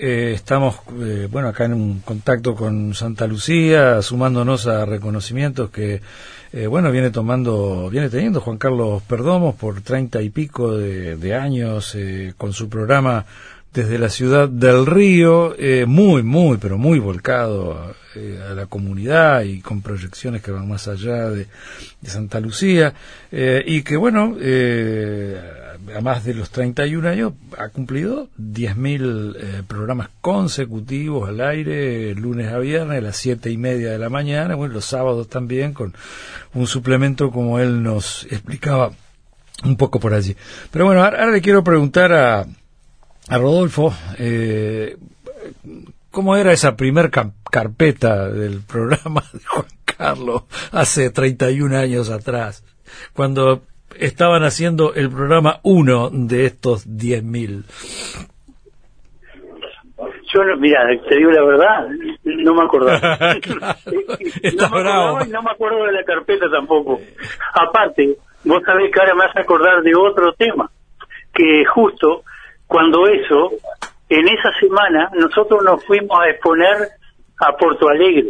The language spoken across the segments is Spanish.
estamos, bueno, acá en un contacto con Santa Lucía, sumándonos a reconocimientos que, bueno, viene teniendo Juan Carlos Perdomo por 30 y pico de años, con su programa desde la ciudad del Río, pero muy volcado a la comunidad y con proyecciones que van más allá de Santa Lucía, y que, bueno, a más de los 31 años ha cumplido 10.000 programas consecutivos al aire, lunes a viernes, a las 7:30 de la mañana, bueno, los sábados también, con un suplemento como él nos explicaba un poco por allí. Pero bueno, ahora le quiero preguntar a Rodolfo, ¿cómo era esa primer carpeta del programa de Juan Carlos hace 31 años atrás, cuando estaban haciendo el programa 1 de estos 10.000? Yo, mira, te digo la verdad, no me acordaba. Claro, está bravo. Y no me acuerdo de la carpeta tampoco. Aparte, vos sabés que ahora me vas a acordar de otro tema, que justo cuando eso, en esa semana, nosotros nos fuimos a exponer a Porto Alegre.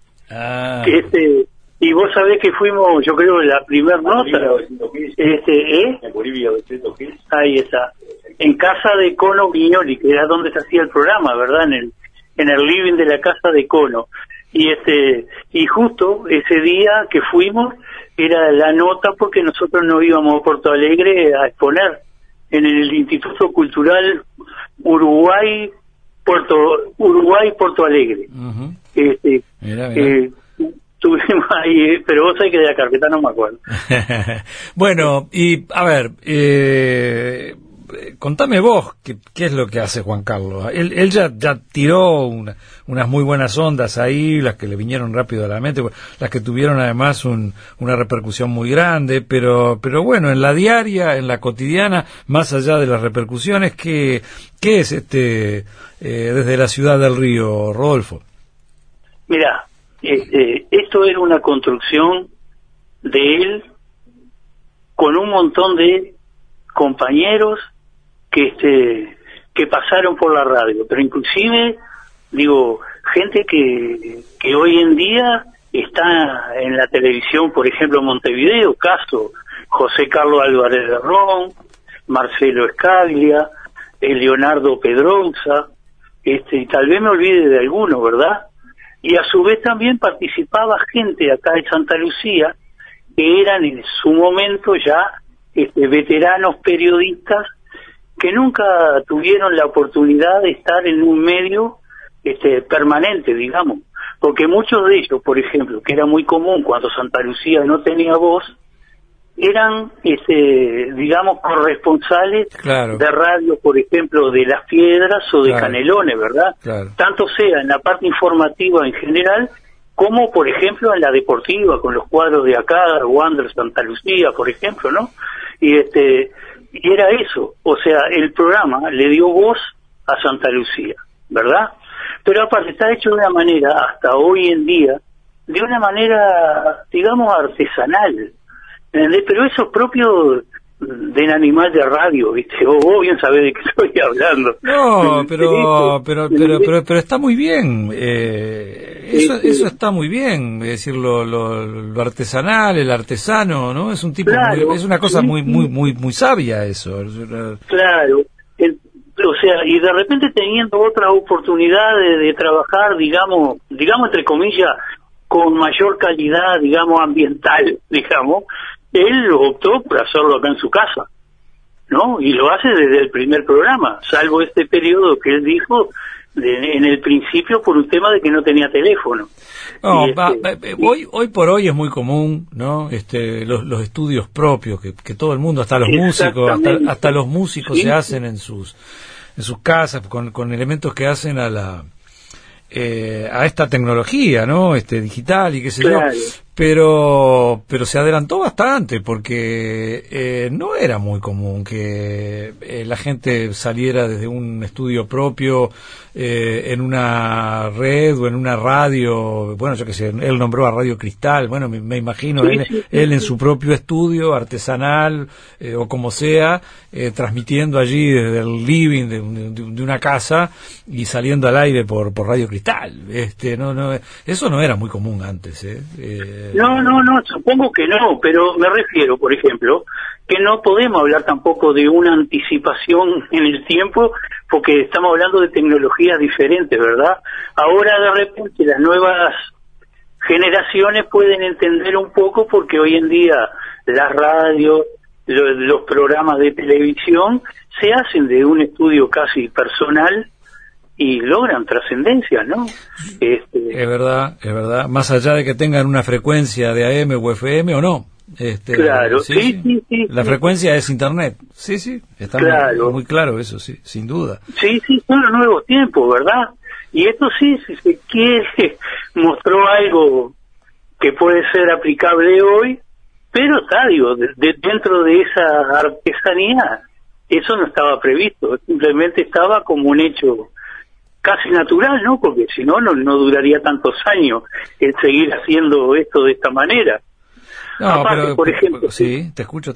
Y vos sabés que fuimos, yo creo, la primer nota. En Bolivia, ahí está. En casa de Cono Viñoli, que era donde se hacía el programa, ¿verdad? En el living de la casa de Cono. Y justo ese día que fuimos, era la nota porque nosotros nos íbamos a Porto Alegre a exponer en el Instituto Cultural Uruguay Porto Alegre. Uh-huh. Mira. Estuvimos ahí, pero vos sabés que de la carpeta no me acuerdo. Bueno, y a ver, contame vos qué es lo que hace Juan Carlos. Él ya tiró unas muy buenas ondas ahí, las que le vinieron rápido a la mente, las que tuvieron además una repercusión muy grande, pero bueno, en la diaria, en la cotidiana, más allá de las repercusiones, ¿qué es desde la ciudad del Río, Rodolfo? Mirá, esto era una construcción de él con un montón de compañeros que pasaron por la radio, pero inclusive, digo, gente que hoy en día está en la televisión, por ejemplo, en Montevideo, caso José Carlos Álvarez de Ron, Marcelo Escaglia, Leonardo Pedrosa, y tal vez me olvide de alguno, ¿verdad? Y a su vez también participaba gente acá de Santa Lucía, que eran en su momento ya veteranos periodistas que nunca tuvieron la oportunidad de estar en un medio permanente, digamos, porque muchos de ellos, por ejemplo, que era muy común cuando Santa Lucía no tenía voz, eran, digamos, corresponsales, claro, de radio, por ejemplo, de Las Piedras o de, claro, Canelones, ¿verdad? Claro. Tanto sea en la parte informativa en general, como, por ejemplo, en la deportiva, con los cuadros de acá, Wander Santa Lucía, por ejemplo, ¿no? Y era eso, o sea, el programa le dio voz a Santa Lucía, ¿verdad? Pero aparte está hecho de una manera, hasta hoy en día, de una manera, digamos, artesanal, ¿entendés? Pero eso es propio del animal de radio, ¿viste? Vos bien sabés de qué estoy hablando. No, pero está muy bien. Eso está muy bien, es decir, lo artesanal, el artesano, ¿no? Es un tipo, claro, es una cosa muy sabia eso. Claro. O sea, y de repente teniendo otra oportunidad de trabajar, digamos entre comillas, con mayor calidad, digamos, ambiental, digamos, él optó por hacerlo acá en su casa, ¿no? Y lo hace desde el primer programa, salvo este periodo que él dijo en el principio por un tema de que no tenía teléfono. No, hoy por hoy es muy común, ¿no? Los estudios propios que todo el mundo, hasta los músicos, hasta los músicos, ¿sí?, se hacen en sus casas con elementos que hacen a esta tecnología, ¿no? Digital y qué sé, claro, yo. pero se adelantó bastante porque no era muy común que la gente saliera desde un estudio propio en una red o en una radio. Bueno, yo qué sé, él nombró a Radio Cristal, bueno, me imagino él en su propio estudio artesanal o como sea, transmitiendo allí desde el living de una casa y saliendo al aire por Radio Cristal. Eso no era muy común antes. No, supongo que no, pero me refiero, por ejemplo, que no podemos hablar tampoco de una anticipación en el tiempo, porque estamos hablando de tecnologías diferentes, ¿verdad? Ahora de repente las nuevas generaciones pueden entender un poco, porque hoy en día las radios, los programas de televisión se hacen de un estudio casi personal y logran trascendencia, ¿no? Es verdad, más allá de que tengan una frecuencia de AM o FM o no. Claro, sí. La frecuencia es internet. Sí, está muy claro eso, sí, sin duda. Sí, son los nuevos tiempos, ¿verdad? Y esto sí, si se quiere, mostró algo que puede ser aplicable hoy, pero está, digo, dentro de esa artesanía, eso no estaba previsto, simplemente estaba como un hecho casi natural, ¿no? Porque si no duraría tantos años el seguir haciendo esto de esta manera. No, aparte, pero, por ejemplo... Sí, te escucho.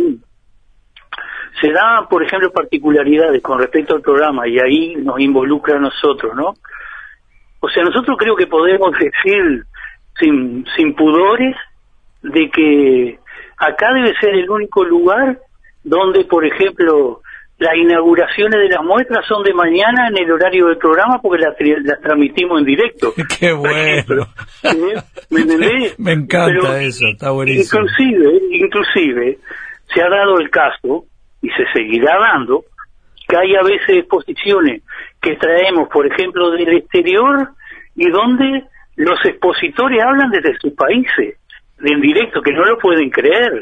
Se dan, por ejemplo, particularidades con respecto al programa, y ahí nos involucra a nosotros, ¿no? O sea, nosotros creo que podemos decir, sin pudores, de que acá debe ser el único lugar donde, por ejemplo, las inauguraciones de las muestras son de mañana en el horario del programa, porque las transmitimos en directo. ¡Qué bueno! ¿Me entendés? Me encanta eso, está buenísimo. Inclusive, se ha dado el caso, y se seguirá dando, que hay a veces exposiciones que traemos, por ejemplo, del exterior, y donde los expositores hablan desde sus países, en directo, que no lo pueden creer.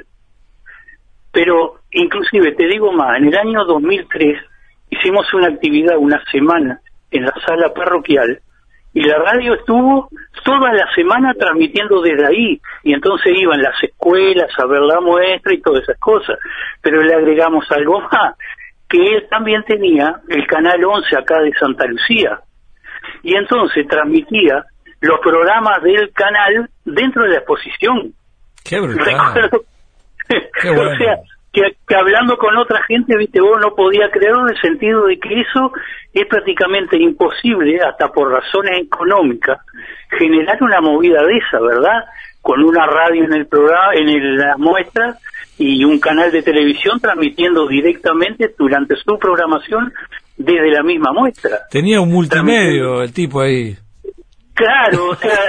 Pero, inclusive, te digo más, en el año 2003 hicimos una actividad, una semana, en la sala parroquial, y la radio estuvo toda la semana transmitiendo desde ahí, y entonces iban las escuelas a ver la muestra y todas esas cosas. Pero le agregamos algo más, que él también tenía el Canal 11 acá de Santa Lucía, y entonces transmitía los programas del canal dentro de la exposición. ¡Qué brutal! Qué bueno. O sea, que hablando con otra gente, viste, vos no podías creerlo, en el sentido de que eso es prácticamente imposible, hasta por razones económicas, generar una movida de esa, ¿verdad? Con una radio en el programa, la muestra, y un canal de televisión transmitiendo directamente durante su programación desde la misma muestra. Tenía un multimedio el tipo ahí. Claro, o sea,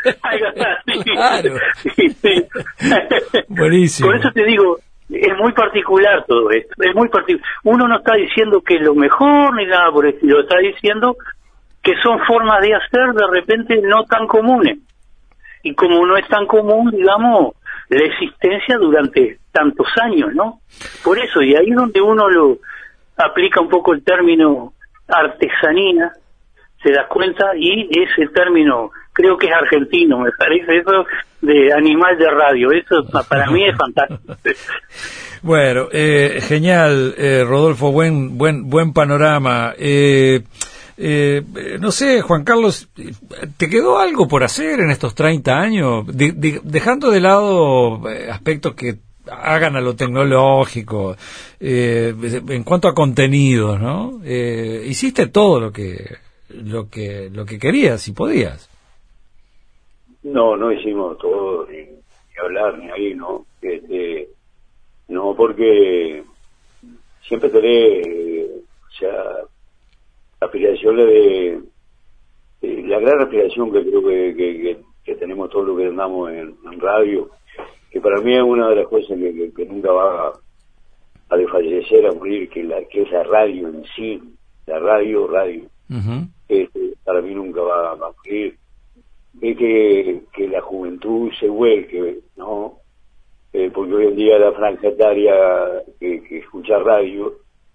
claro. Sí. Buenísimo. Por eso te digo, es muy particular todo esto, es muy particular. Uno no está diciendo que es lo mejor ni nada por el estilo, está diciendo que son formas de hacer de repente no tan comunes. Y como no es tan común, digamos, la existencia durante tantos años, ¿no? Por eso, y ahí es donde uno lo aplica un poco el término artesanía, se da cuenta, y ese término creo que es argentino, me parece, eso de animal de radio, eso para mí es fantástico. Bueno, genial, Rodolfo, buen panorama. No sé, Juan Carlos, ¿te quedó algo por hacer en estos 30 años? Dejando de lado aspectos que hagan a lo tecnológico, en cuanto a contenidos, ¿no? Hiciste todo lo que querías y podías. No hicimos todo, ni hablar, ni ahí, ¿no? No, porque siempre tenés, o sea, aspiraciones la gran aspiración que creo que tenemos todos los que andamos en radio, que para mí es una de las cosas que nunca va a desfallecer, a morir, que es la radio en sí, la radio. Uh-huh. Para mí nunca va a morir. Es que la juventud se vuelque, ¿no? Porque hoy en día la franja etaria que escucha radio,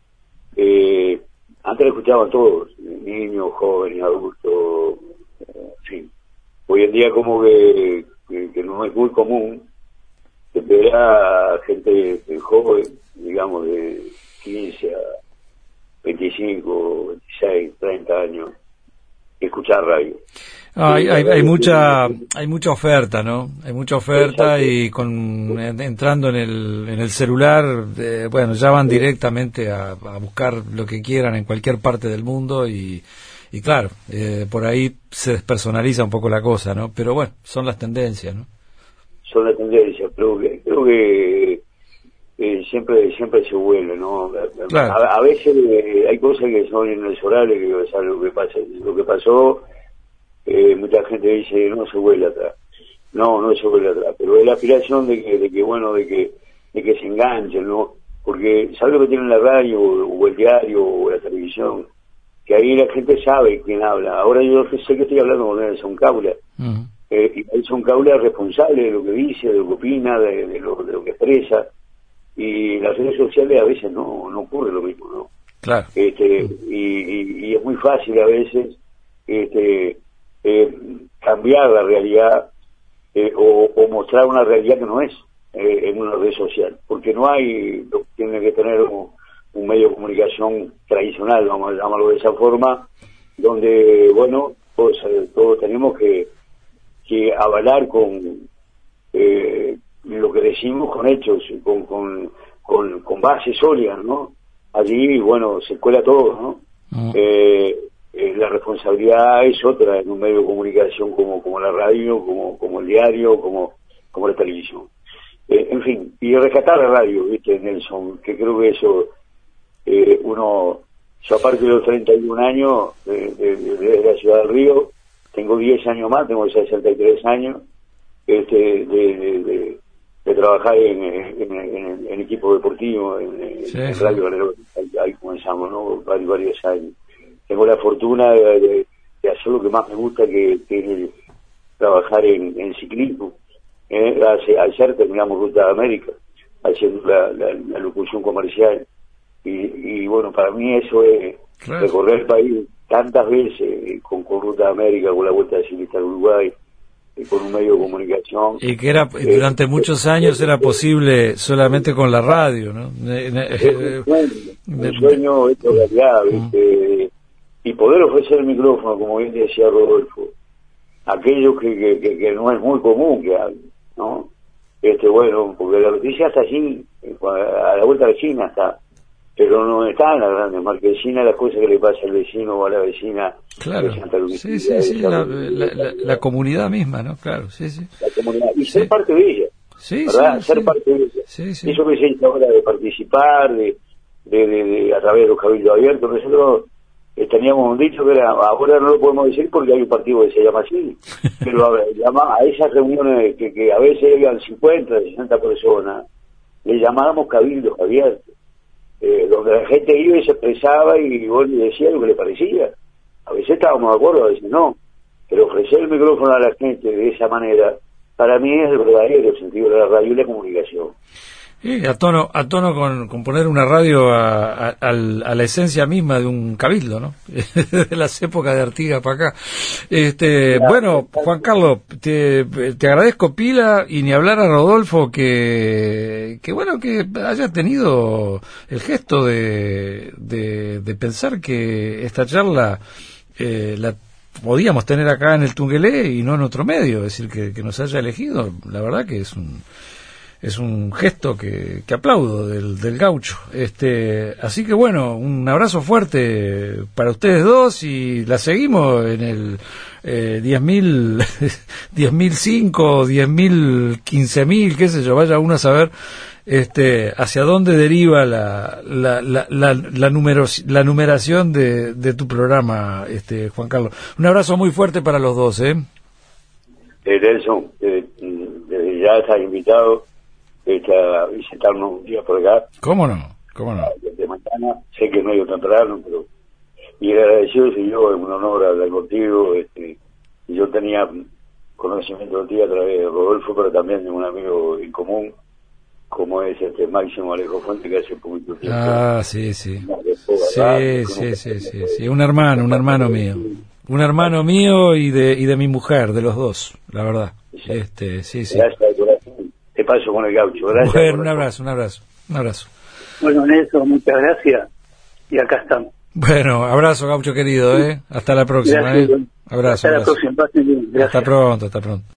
antes la escuchaban todos, niños, jóvenes, adultos, en fin. Hoy en día como que no es muy común ver a gente joven, digamos, de 15 a 25, 26, 30 años, escuchar radio. Hay mucha oferta, ¿no? Hay mucha oferta. Exacto. Y entrando en el celular, bueno, ya van directamente a buscar lo que quieran en cualquier parte del mundo y claro, por ahí se despersonaliza un poco la cosa, ¿no? Pero bueno, son las tendencias, ¿no? Son las tendencias, creo que siempre se vuelve, ¿no? Claro. A veces hay cosas que son inexorables, que o sea, lo que pasó, mucha gente dice no se vuelve atrás. No se vuelve atrás, pero es la aspiración de que se enganchen, ¿no? Porque ¿sabes lo que tiene la radio o el diario o la televisión? Que ahí la gente sabe quién habla. Ahora yo sé que estoy hablando con Nelson Caula. Uh-huh. Y Nelson Caula es responsable de lo que dice, de lo que opina, de lo que expresa. Y las redes sociales a veces no ocurre lo mismo, ¿no? Claro. Y es muy fácil a veces cambiar la realidad o mostrar una realidad que no es en una red social, porque tiene que tener un medio de comunicación tradicional, vamos a llamarlo de esa forma, donde, bueno, todos tenemos que avalar con lo que decimos con hechos, con bases sólidas, ¿no? Allí, bueno, se cuela todo, ¿no? La responsabilidad es otra en un medio de comunicación como la radio, como el diario, como la televisión. En fin, y rescatar la radio, ¿viste, Nelson? Que creo que eso, yo aparte de los 31 años de la ciudad del Río, tengo 10 años más, tengo 63 años, de trabajar en equipo deportivo, en Radio Valero, ahí comenzamos, ¿no? Varios años. Tengo la fortuna de hacer lo que más me gusta, que es trabajar en ciclismo. Ayer terminamos Ruta de América, haciendo la locución comercial. Y bueno, para mí eso es recorrer el país tantas veces con Ruta de América, con la Vuelta de Ciclista al Uruguay, con un medio de comunicación. Y que durante muchos años era posible solamente con la radio, ¿no? Un sueño hecho realidad, ¿viste? Y poder ofrecer el micrófono, como bien decía Rodolfo, aquello que no es muy común que hagan, ¿no? Bueno, porque la noticia está allí, a la vuelta de China está, pero no está en las grandes marquesinas las cosas que le pasa al vecino o a la vecina. Claro, de Santa Lucía, sí, la comunidad misma, ¿no? Claro, sí. La comunidad, y ser parte de ella, ¿verdad? Ser parte de ella. Sí. Eso que se dice ahora de participar, de a través de los cabildos abiertos, nosotros teníamos un dicho que era, ahora no lo podemos decir porque hay un partido que se llama así, pero a esas reuniones que a veces llegan 50, 60 personas, le llamábamos cabildos abiertos, donde la gente iba y se expresaba y decía lo que le parecía. A veces estábamos de acuerdo, a veces no, pero ofrecer el micrófono a la gente de esa manera, para mí es el verdadero sentido de la radio y la comunicación. A tono con poner una radio a la esencia misma de un cabildo, ¿no? De las épocas de Artigas para acá. Bueno, Juan Carlos, te agradezco pila, y ni hablar a Rodolfo que bueno que haya tenido el gesto de pensar que esta charla la podíamos tener acá en el Tungelé y no en otro medio, es decir, que nos haya elegido. La verdad que es un gesto que aplaudo del gaucho. Así que bueno, un abrazo fuerte para ustedes dos, y la seguimos en el 10.000, 10.005, 10.000, 15.000, qué sé yo, vaya uno a saber hacia dónde deriva la numeración de tu programa, Juan Carlos. Un abrazo muy fuerte para los dos, Nelson, ya estás invitado a visitarnos un día por acá. ¿Cómo no? De mañana, sé que es medio temprano, pero y agradecido soy yo, es un honor hablar contigo. Yo tenía conocimiento de ti a través de Rodolfo, pero también de un amigo en común, como es Máximo Alejo Fuente, que hace poquito tiempo. Sí, un hermano mío y de mi mujer, de los dos, la verdad. Sí. Gracias de corazón. Te paso con el gaucho. Gracias. Bueno, un abrazo. Bueno, Nelson, muchas gracias. Y acá estamos. Bueno, abrazo, gaucho querido, Hasta la próxima, Gracias. Abrazo. Hasta la próxima. Pasen bien. Gracias. Hasta pronto.